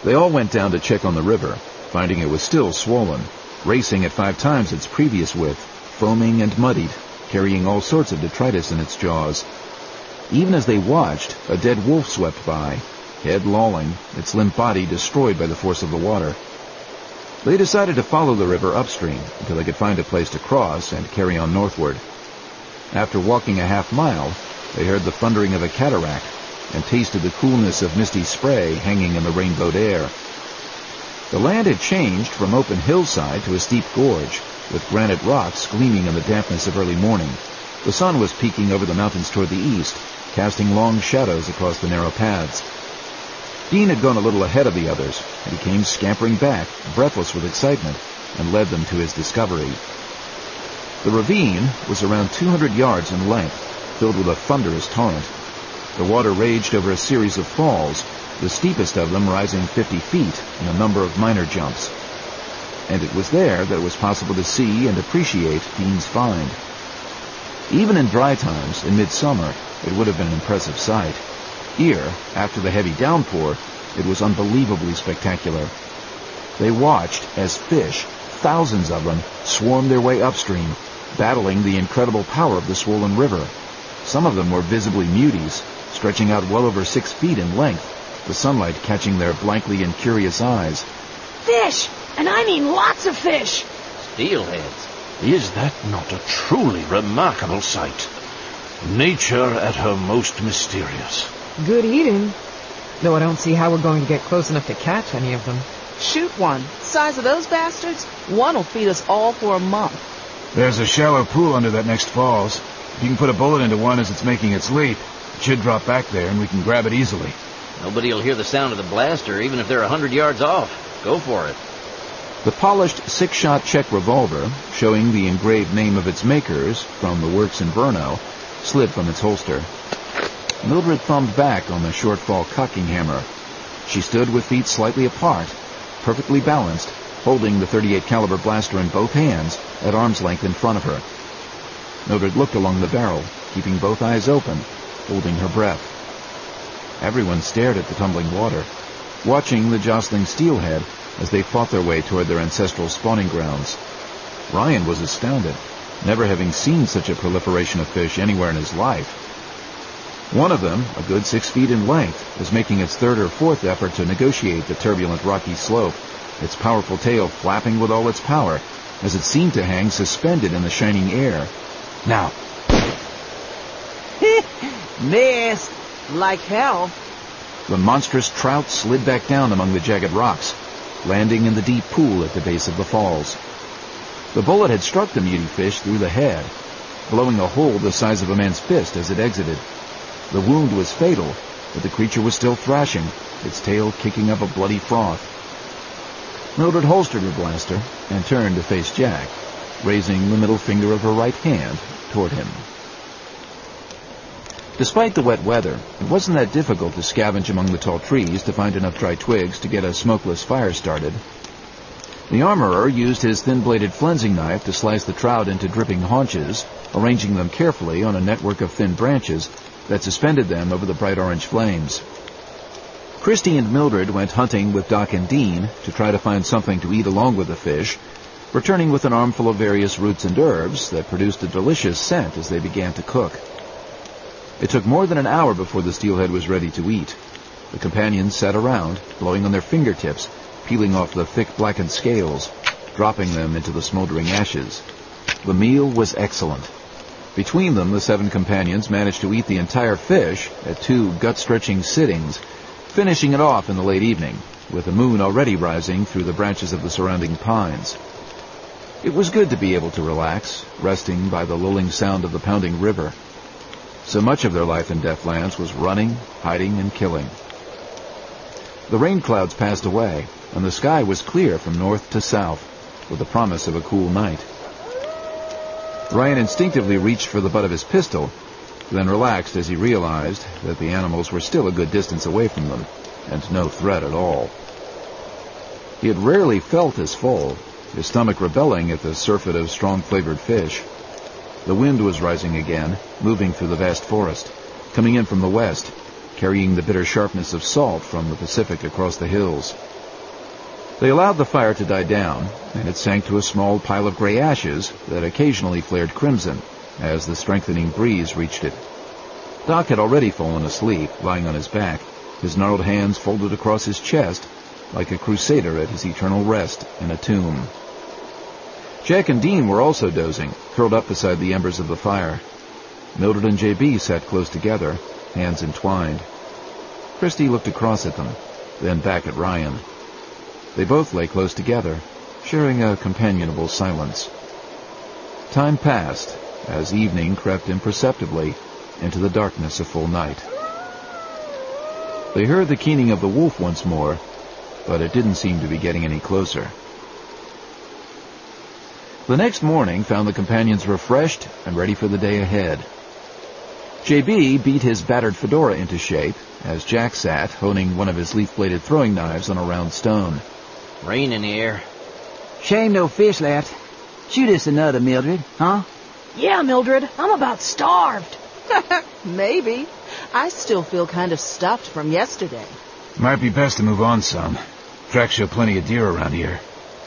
They all went down to check on the river, finding it was still swollen, racing at 5 times its previous width, foaming and muddied, carrying all sorts of detritus in its jaws. Even as they watched, a dead wolf swept by, head lolling, its limp body destroyed by the force of the water. They decided to follow the river upstream until they could find a place to cross and carry on northward. After walking a half-mile, they heard the thundering of a cataract and tasted the coolness of misty spray hanging in the rainbowed air. The land had changed from open hillside to a steep gorge, with granite rocks gleaming in the dampness of early morning. The sun was peeking over the mountains toward the east, casting long shadows across the narrow paths. Dean had gone a little ahead of the others, and he came scampering back, breathless with excitement, and led them to his discovery. The ravine was around 200 yards in length, filled with a thunderous torrent. The water raged over a series of falls, the steepest of them rising 50 feet in a number of minor jumps. And it was there that it was possible to see and appreciate Dean's find. Even in dry times, in midsummer, it would have been an impressive sight. Here, after the heavy downpour, it was unbelievably spectacular. They watched as fish, thousands of them, swarmed their way upstream, battling the incredible power of the swollen river. Some of them were visibly muties, stretching out well over 6 feet in length, the sunlight catching their blankly incurious eyes. Fish! And I mean lots of fish! Steelheads. Is that not a truly remarkable sight? Nature at her most mysterious. Good eating. Though I don't see how we're going to get close enough to catch any of them. Shoot one. Size of those bastards, one will feed us all for a month. There's a shallow pool under that next falls. If you can put a bullet into one as it's making its leap, it should drop back there and we can grab it easily. Nobody will hear the sound of the blaster, even if they're 100 yards off. Go for it. The polished 6-shot Czech revolver, showing the engraved name of its makers from the works in Brno, slid from its holster. Mildred thumbed back on the short-fall cocking hammer. She stood with feet slightly apart, perfectly balanced, holding the .38 caliber blaster in both hands at arm's length in front of her. Mildred looked along the barrel, keeping both eyes open, holding her breath. Everyone stared at the tumbling water, watching the jostling steelhead as they fought their way toward their ancestral spawning grounds. Ryan was astounded, never having seen such a proliferation of fish anywhere in his life. One of them, a good 6 feet in length, was making its 3rd or 4th effort to negotiate the turbulent rocky slope, its powerful tail flapping with all its power, as it seemed to hang suspended in the shining air. Now! Missed! Like hell. The monstrous trout slid back down among the jagged rocks, landing in the deep pool at the base of the falls. The bullet had struck the muty fish through the head, blowing a hole the size of a man's fist as it exited. The wound was fatal, but the creature was still thrashing, its tail kicking up a bloody froth. Mildred holstered her blaster and turned to face Jack, raising the middle finger of her right hand toward him. Despite the wet weather, it wasn't that difficult to scavenge among the tall trees to find enough dry twigs to get a smokeless fire started. The armorer used his thin-bladed flensing knife to slice the trout into dripping haunches, arranging them carefully on a network of thin branches that suspended them over the bright orange flames. Christy and Mildred went hunting with Doc and Dean to try to find something to eat along with the fish, returning with an armful of various roots and herbs that produced a delicious scent as they began to cook. It took more than an hour before the steelhead was ready to eat. The companions sat around, blowing on their fingertips, peeling off the thick blackened scales, dropping them into the smoldering ashes. The meal was excellent. Between them, the 7 companions managed to eat the entire fish at 2 gut-stretching sittings, finishing it off in the late evening, with the moon already rising through the branches of the surrounding pines. It was good to be able to relax, resting by the lulling sound of the pounding river. So much of their life in Deathlands was running, hiding, and killing. The rain clouds passed away, and the sky was clear from north to south, with the promise of a cool night. Ryan instinctively reached for the butt of his pistol, then relaxed as he realized that the animals were still a good distance away from them, and no threat at all. He had rarely felt as full, his stomach rebelling at the surfeit of strong-flavored fish. The wind was rising again, moving through the vast forest, coming in from the west, carrying the bitter sharpness of salt from the Pacific across the hills. They allowed the fire to die down, and it sank to a small pile of gray ashes that occasionally flared crimson as the strengthening breeze reached it. Doc had already fallen asleep, lying on his back, his gnarled hands folded across his chest, like a crusader at his eternal rest in a tomb. Jack and Dean were also dozing, curled up beside the embers of the fire. Mildred and J.B. sat close together, hands entwined. Christy looked across at them, then back at Ryan. They both lay close together, sharing a companionable silence. Time passed as evening crept imperceptibly into the darkness of full night. They heard the keening of the wolf once more, but it didn't seem to be getting any closer. The next morning found the companions refreshed and ready for the day ahead. J.B. beat his battered fedora into shape as Jack sat, honing one of his leaf-bladed throwing knives on a round stone. Raining here. Shame no fish left. Shoot us another, Mildred, huh? Yeah, Mildred, I'm about starved. Maybe. I still feel kind of stuffed from yesterday. Might be best to move on some. Tracks show plenty of deer around here.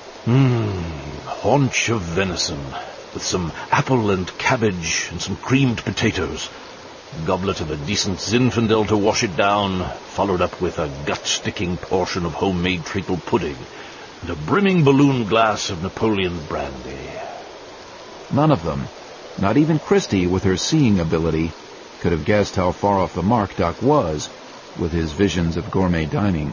Haunch of venison, with some apple and cabbage and some creamed potatoes. Goblet of a decent Zinfandel to wash it down, followed up with a gut-sticking portion of homemade treacle pudding, and a brimming balloon glass of Napoleon brandy. None of them, not even Christy with her seeing ability, could have guessed how far off the mark Doc was with his visions of gourmet dining.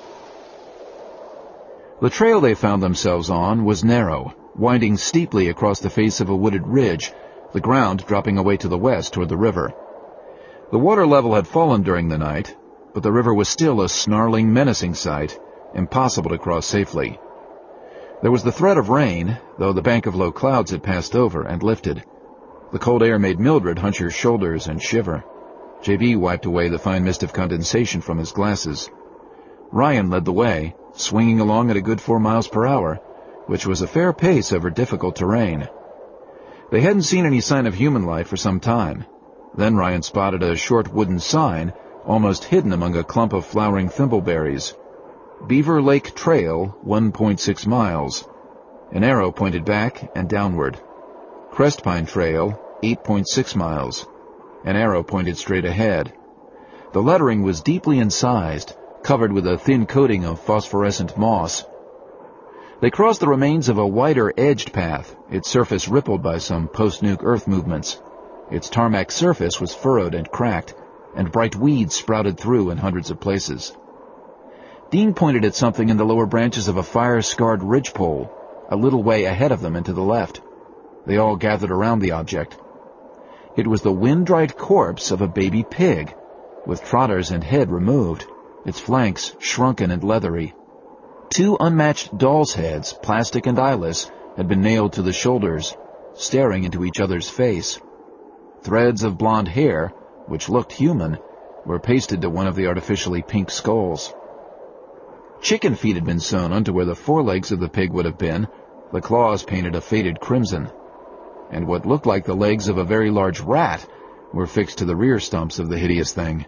The trail they found themselves on was narrow, winding steeply across the face of a wooded ridge, the ground dropping away to the west toward the river. The water level had fallen during the night, but the river was still a snarling, menacing sight, impossible to cross safely. There was the threat of rain, though the bank of low clouds had passed over and lifted. The cold air made Mildred hunch her shoulders and shiver. J.B. wiped away the fine mist of condensation from his glasses. Ryan led the way, swinging along at a good 4 miles per hour, which was a fair pace over difficult terrain. They hadn't seen any sign of human life for some time. Then Ryan spotted a short wooden sign, almost hidden among a clump of flowering thimbleberries. Beaver Lake Trail, 1.6 miles. An arrow pointed back and downward. Crestpine Trail, 8.6 miles. An arrow pointed straight ahead. The lettering was deeply incised, covered with a thin coating of phosphorescent moss. They crossed the remains of a wider edged path, its surface rippled by some post-nuke earth movements. Its tarmac surface was furrowed and cracked, and bright weeds sprouted through in hundreds of places. Dean pointed at something in the lower branches of a fire-scarred ridgepole, a little way ahead of them and to the left. They all gathered around the object. It was the wind-dried corpse of a baby pig, with trotters and head removed, its flanks shrunken and leathery. 2 unmatched doll's heads, plastic and eyeless, had been nailed to the shoulders, staring into each other's face. Threads of blonde hair, which looked human, were pasted to one of the artificially pink skulls. Chicken feet had been sewn onto where the forelegs of the pig would have been, the claws painted a faded crimson. And what looked like the legs of a very large rat were fixed to the rear stumps of the hideous thing.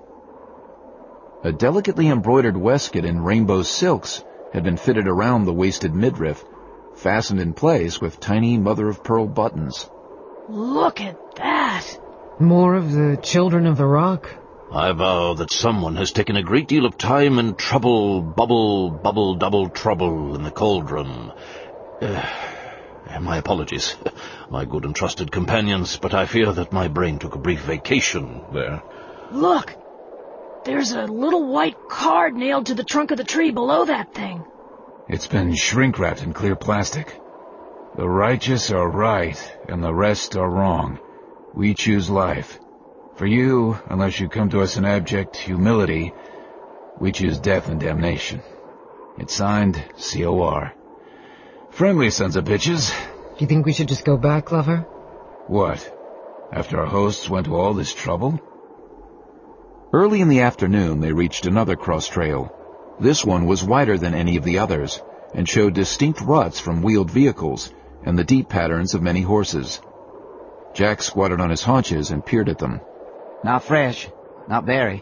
A delicately embroidered waistcoat in rainbow silks had been fitted around the wasted midriff, fastened in place with tiny mother-of-pearl buttons. Look at that! More of the Children of the Rock. I vow that someone has taken a great deal of time and trouble, double trouble in the cauldron. My apologies, my good and trusted companions, but I fear that my brain took a brief vacation there. Look! There's a little white card nailed to the trunk of the tree below that thing. It's been shrink-wrapped in clear plastic. The righteous are right, and the rest are wrong. We choose life. For you, unless you come to us in abject humility, we choose death and damnation. It's signed C.O.R. Friendly sons of bitches. Do you think we should just go back, lover? What? After our hosts went to all this trouble? Early in the afternoon, they reached another cross trail. This one was wider than any of the others, and showed distinct ruts from wheeled vehicles and the deep patterns of many horses. Jack squatted on his haunches and peered at them. Not fresh. Not very.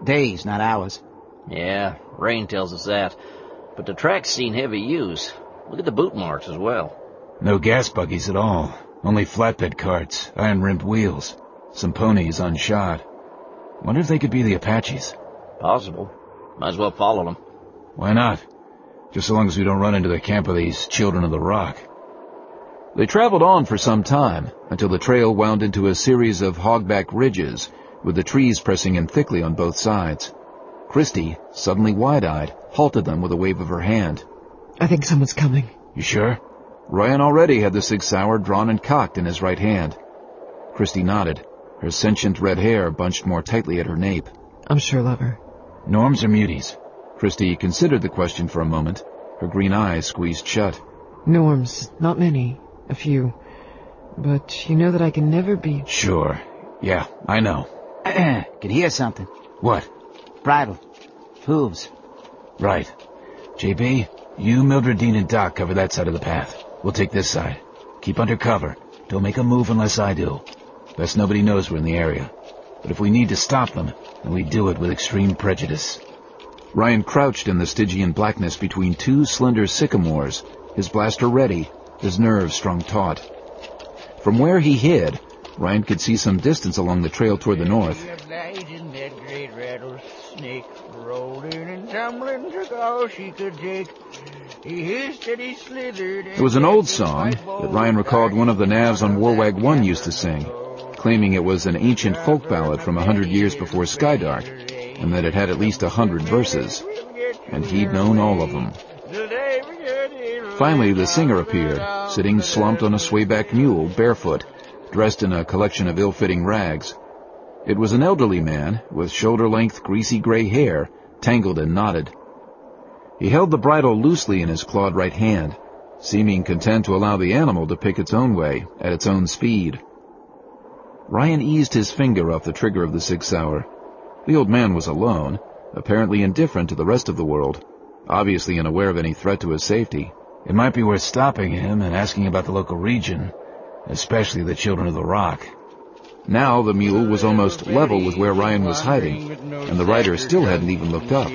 Days, not hours. Yeah, Rain tells us that. But the track's seen heavy use. Look at the boot marks as well. No gas buggies at all. Only flatbed carts, iron-rimmed wheels. Some ponies unshod. Wonder if they could be the Apaches. Possible. Might as well follow them. Why not? Just so long as we don't run into the camp of these Children of the Rock. They traveled on for some time, until the trail wound into a series of hogback ridges, with the trees pressing in thickly on both sides. Christy, suddenly wide-eyed, halted them with a wave of her hand. I think someone's coming. You sure? Ryan already had the Sig Sauer drawn and cocked in his right hand. Christy nodded, her sentient red hair bunched more tightly at her nape. I'm sure, lover. Norms or muties? Christy considered the question for a moment, her green eyes squeezed shut. Norms, not many. A few. But you know that I can never be... Sure. Yeah, I know. Can hear something. What? Bridle. Hooves. Right. JB, you, Mildred, Dean, and Doc cover that side of the path. We'll take this side. Keep under cover. Don't make a move unless I do. Best nobody knows we're in the area. But if we need to stop them, then we do it with extreme prejudice. Ryan crouched in the Stygian blackness between two slender sycamores, his blaster ready, his nerves strung taut. From where he hid, Ryan could see some distance along the trail toward the north. It was an old song that Ryan recalled one of the Navs on Warwag 1 used to sing, claiming it was an ancient folk ballad from 100 years before Skydark, and that it had at least 100 verses. And he'd known all of them. Finally, the singer appeared, sitting slumped on a swayback mule, barefoot, dressed in a collection of ill-fitting rags. It was an elderly man, with shoulder-length, greasy gray hair, tangled and knotted. He held the bridle loosely in his clawed right hand, seeming content to allow the animal to pick its own way, at its own speed. Ryan eased his finger off the trigger of the Sig Sauer. The old man was alone, apparently indifferent to the rest of the world, obviously unaware of any threat to his safety. It might be worth stopping him and asking about the local region, especially the Children of the Rock. Now the mule was almost level with where Ryan was hiding, and the rider still hadn't even looked up.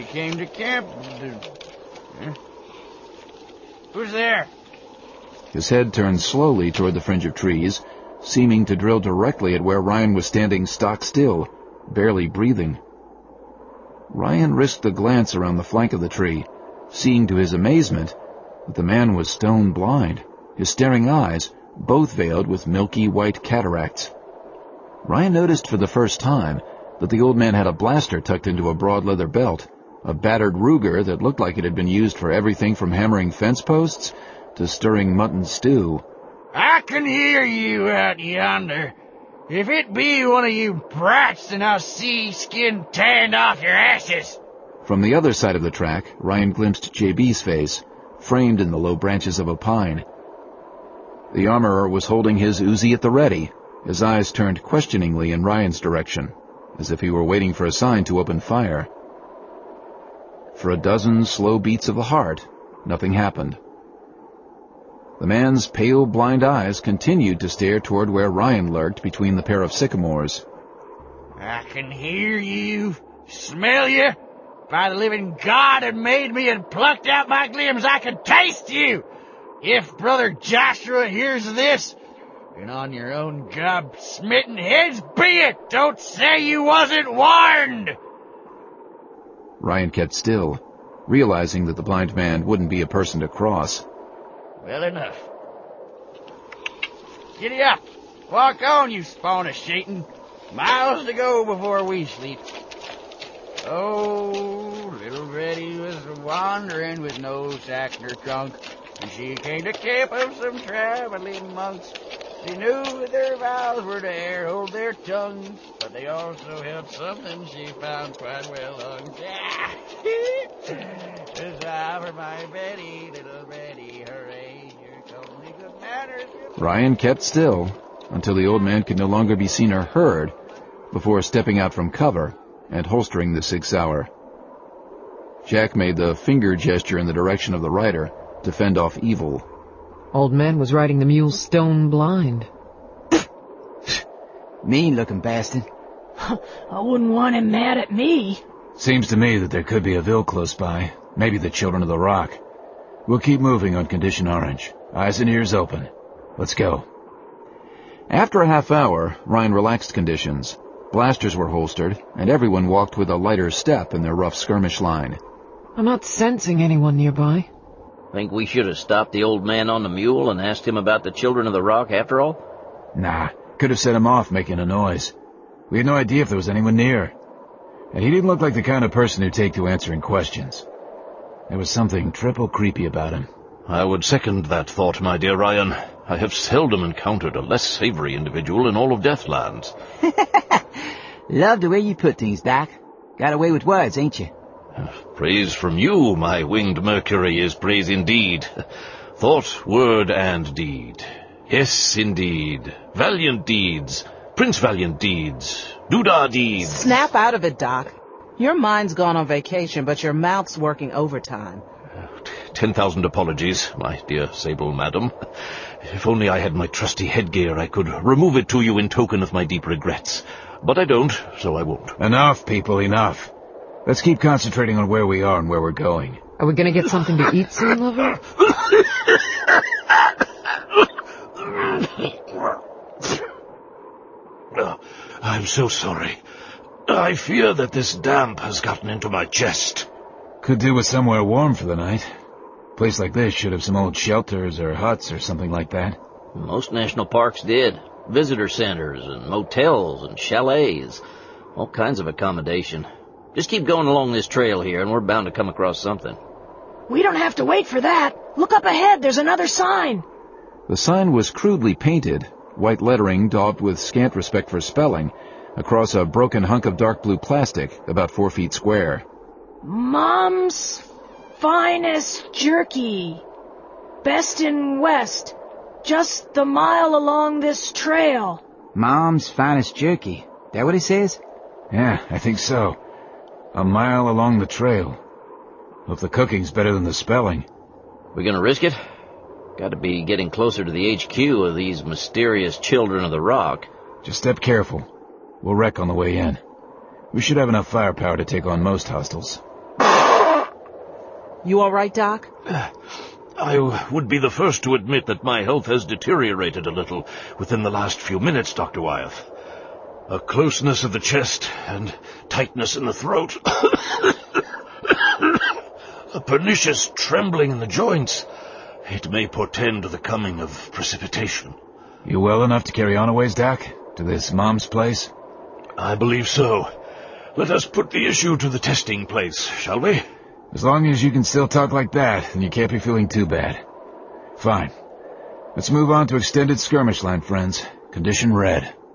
Who's there? His head turned slowly toward the fringe of trees, seeming to drill directly at where Ryan was standing stock still, barely breathing. Ryan risked a glance around the flank of the tree, seeing to his amazement that the man was stone blind, his staring eyes both veiled with milky white cataracts. Ryan noticed for the first time that the old man had a blaster tucked into a broad leather belt, a battered Ruger that looked like it had been used for everything from hammering fence posts to stirring mutton stew. I can hear you out yonder. If it be one of you brats, then I'll see skin tanned off your asses. From the other side of the track, Ryan glimpsed JB's face, framed in the low branches of a pine. The armorer was holding his Uzi at the ready, his eyes turned questioningly in Ryan's direction, as if he were waiting for a sign to open fire. For a dozen slow beats of the heart, nothing happened. The man's pale, blind eyes continued to stare toward where Ryan lurked between the pair of sycamores. I can hear you, smell you. By the living God that made me and plucked out my limbs, I can taste you. If Brother Joshua hears of this, and on your own gob-smitten heads be it. Don't say you wasn't warned. Ryan kept still, realizing that the blind man wouldn't be a person to cross. Well enough. Giddy up. Walk on, you spawn of Satan. Miles to go before we sleep. Oh, little Betty was wandering with no sack nor trunk, and she came to camp of some traveling monks. She knew that their vows were to hold their tongues, but they also held something she found quite well hung. This I for my Betty, little Betty, hooray, here comes the good manners. Ryan kept still until the old man could no longer be seen or heard, before stepping out from cover and holstering the Sig Sauer. Jack made the finger gesture in the direction of the rider to fend off evil. Old man was riding the mule stone blind. Mean-looking bastard. I wouldn't want him mad at me. Seems to me that there could be a Ville close by. Maybe the Children of the Rock. We'll keep moving on condition orange. Eyes and ears open. Let's go. After a half hour, Ryan relaxed conditions. Blasters were holstered, and everyone walked with a lighter step in their rough skirmish line. I'm not sensing anyone nearby. Think we should have stopped the old man on the mule and asked him about the Children of the Rock after all? Nah, could have set him off making a noise. We had no idea if there was anyone near. And he didn't look like the kind of person who'd take to answering questions. There was something triple creepy about him. I would second that thought, my dear Ryan. I have seldom encountered a less savory individual in all of Deathlands. Love the way you put things, Doc. Got away with words, ain't you? Praise from you, my winged Mercury, is praise indeed. Thought, word, and deed. Yes, indeed. Valiant deeds. Prince Valiant deeds. Doodah deeds. Snap out of it, Doc. Your mind's gone on vacation, but your mouth's working overtime. 10,000 apologies, my dear sable madam. If only I had my trusty headgear, I could remove it to you in token of my deep regrets. But I don't, so I won't. Enough, people, enough. Let's keep concentrating on where we are and where we're going. Are we gonna get something to eat soon, lover? I'm so sorry. I fear that this damp has gotten into my chest. Could do with somewhere warm for the night. A place like this should have some old shelters or huts or something like that. Most national parks did. Visitor centers and motels and chalets. All kinds of accommodation. Just keep going along this trail here and we're bound to come across something. We don't have to wait for that. Look up ahead, there's another sign. The sign was crudely painted, white lettering daubed with scant respect for spelling, across a broken hunk of dark blue plastic about 4 feet square. Mom's Finest Jerky. Best in West. Just the mile along this trail. Mom's Finest Jerky. That what it says? Yeah, I think so. A mile along the trail. Hope the cooking's better than the spelling. We gonna risk it? Gotta be getting closer to the HQ of these mysterious Children of the Rock. Just step careful. We'll wreck on the way in. We should have enough firepower to take on most hostiles. You all right, Doc? I would be the first to admit that my health has deteriorated a little within the last few minutes, Dr. Wyeth. A closeness of the chest and tightness in the throat. A pernicious trembling in the joints. It may portend the coming of precipitation. You well enough to carry on a ways, Doc? To this Mom's place? I believe so. Let us put the issue to the testing place, shall we? As long as you can still talk like that, then you can't be feeling too bad. Fine. Let's move on to extended skirmish line, friends. Condition red.